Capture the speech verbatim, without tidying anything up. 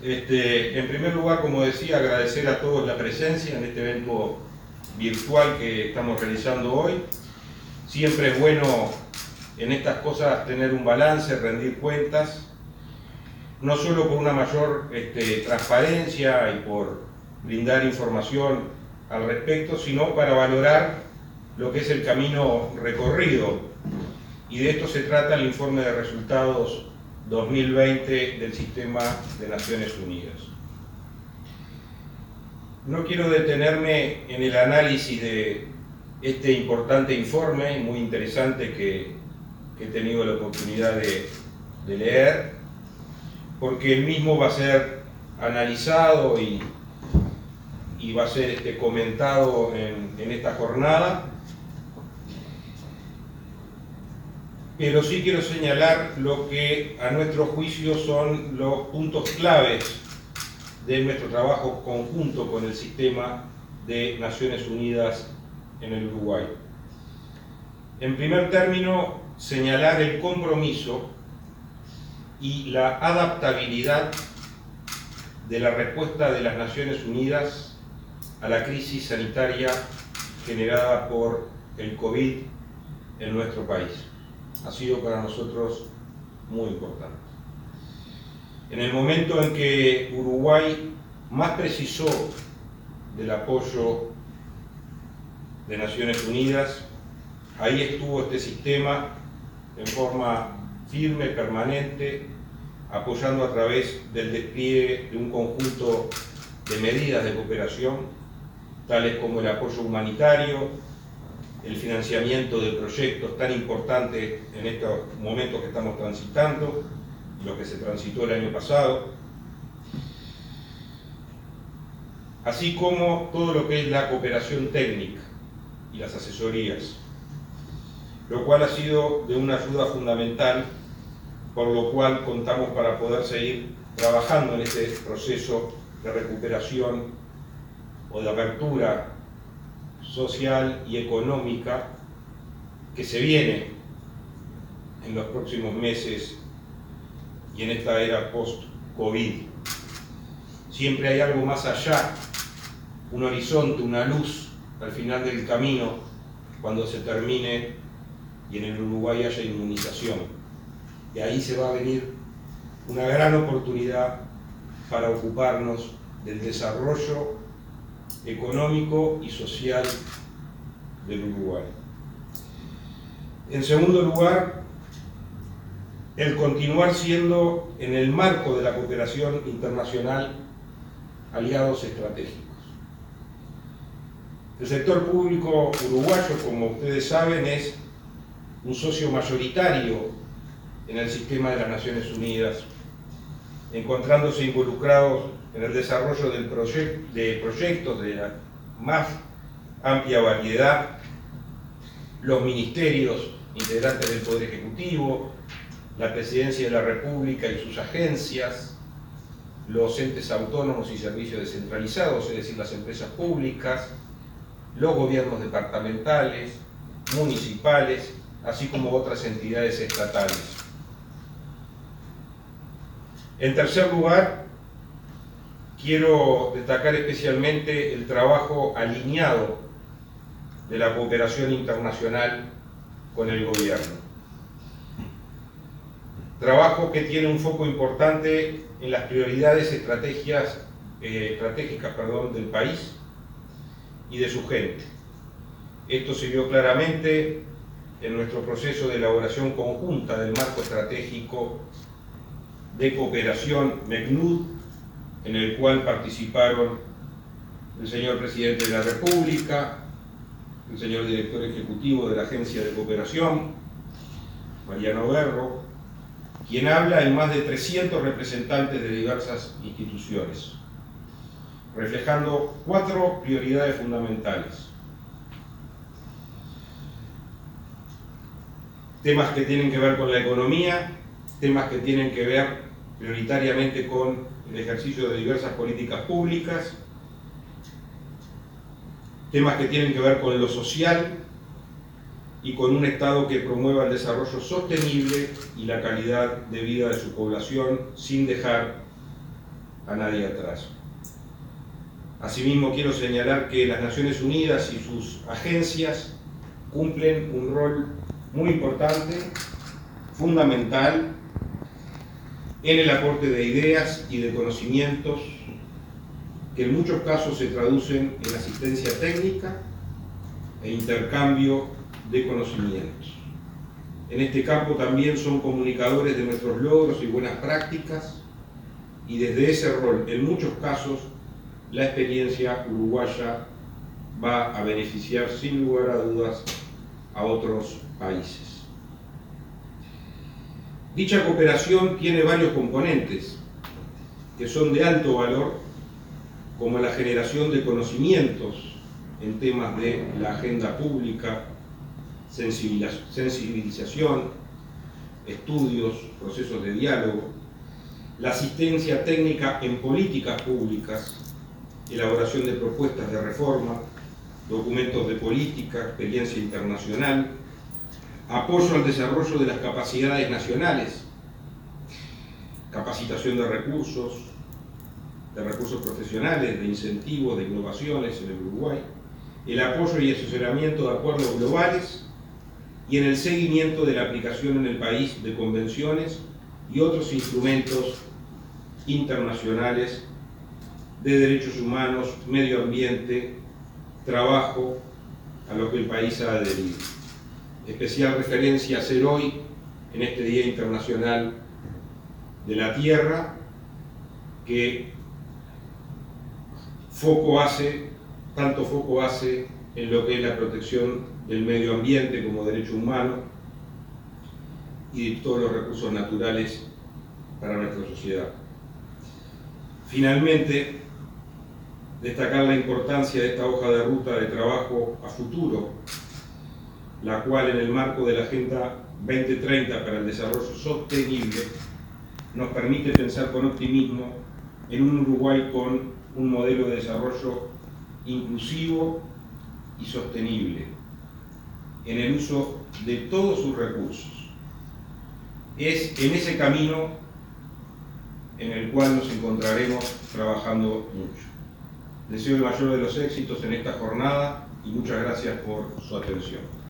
Este, en primer lugar, como decía, agradecer a todos la presencia en este evento virtual que estamos realizando hoy. Siempre es bueno en estas cosas tener un balance, rendir cuentas, no solo por una mayor este, transparencia y por brindar información al respecto, sino para valorar lo que es el camino recorrido. Y de esto se trata el informe de resultados dos mil veinte del Sistema de Naciones Unidas. No quiero detenerme en el análisis de este importante informe, muy interesante que, que he tenido la oportunidad de, de leer, porque el mismo va a ser analizado y, y va a ser este, comentado en, en esta jornada. Pero sí quiero señalar lo que a nuestro juicio son los puntos claves de nuestro trabajo conjunto con el Sistema de Naciones Unidas en el Uruguay. En primer término, señalar el compromiso y la adaptabilidad de la respuesta de las Naciones Unidas a la crisis sanitaria generada por el COVID en nuestro país. Ha sido para nosotros muy importante. En el momento en que Uruguay más precisó del apoyo de Naciones Unidas, ahí estuvo este sistema en forma firme, permanente, apoyando a través del despliegue de un conjunto de medidas de cooperación, tales como el apoyo humanitario, el financiamiento de proyectos tan importantes en estos momentos que estamos transitando, lo que se transitó el año pasado, así como todo lo que es la cooperación técnica y las asesorías, lo cual ha sido de una ayuda fundamental, por lo cual contamos para poder seguir trabajando en este proceso de recuperación o de apertura social y económica que se viene en los próximos meses y en esta era post-COVID. Siempre hay algo más allá, un horizonte, una luz al final del camino cuando se termine y en el Uruguay haya inmunización. Y ahí se va a venir una gran oportunidad para ocuparnos del desarrollo económico y social del Uruguay. En segundo lugar, el continuar siendo, en el marco de la cooperación internacional, aliados estratégicos. El sector público uruguayo, como ustedes saben, es un socio mayoritario en el sistema de las Naciones Unidas, encontrándose involucrados en el desarrollo del proyect, de proyectos de la más amplia variedad, los ministerios integrantes del Poder Ejecutivo, la Presidencia de la República y sus agencias, los entes autónomos y servicios descentralizados, es decir, las empresas públicas, los gobiernos departamentales, municipales, así como otras entidades estatales. En tercer lugar, quiero destacar especialmente el trabajo alineado de la cooperación internacional con el gobierno. Trabajo que tiene un foco importante en las prioridades estrategias, eh, estratégicas perdón, del país y de su gente. Esto se vio claramente en nuestro proceso de elaboración conjunta del marco estratégico de cooperación MECNUD, en el cual participaron el señor Presidente de la República, el señor Director Ejecutivo de la Agencia de Cooperación, Mariano Berro, quien habla en más de trescientos representantes de diversas instituciones, reflejando cuatro prioridades fundamentales. Temas que tienen que ver con la economía, temas que tienen que ver prioritariamente con el ejercicio de diversas políticas públicas, temas que tienen que ver con lo social y con un Estado que promueva el desarrollo sostenible y la calidad de vida de su población sin dejar a nadie atrás. Asimismo, quiero señalar que las Naciones Unidas y sus agencias cumplen un rol muy importante, fundamental, en el aporte de ideas y de conocimientos que en muchos casos se traducen en asistencia técnica e intercambio de conocimientos. En este campo también son comunicadores de nuestros logros y buenas prácticas, y desde ese rol, en muchos casos, la experiencia uruguaya va a beneficiar sin lugar a dudas a otros países. Dicha cooperación tiene varios componentes que son de alto valor, como la generación de conocimientos en temas de la agenda pública, sensibilización, estudios, procesos de diálogo, la asistencia técnica en políticas públicas, elaboración de propuestas de reforma, documentos de política, experiencia internacional, apoyo al desarrollo de las capacidades nacionales, capacitación de recursos, de recursos profesionales, de incentivos, de innovaciones en el Uruguay, el apoyo y asesoramiento de acuerdos globales y en el seguimiento de la aplicación en el país de convenciones y otros instrumentos internacionales de derechos humanos, medio ambiente, trabajo, a lo que el país ha adherido. Especial referencia a hacer hoy, en este Día Internacional de la Tierra, que foco hace, tanto foco hace en lo que es la protección del medio ambiente como derecho humano y de todos los recursos naturales para nuestra sociedad. Finalmente, destacar la importancia de esta hoja de ruta de trabajo a futuro, la cual en el marco de la Agenda veinte treinta para el Desarrollo Sostenible nos permite pensar con optimismo en un Uruguay con un modelo de desarrollo inclusivo y sostenible en el uso de todos sus recursos. Es en ese camino en el cual nos encontraremos trabajando mucho. Deseo el mayor de los éxitos en esta jornada y muchas gracias por su atención.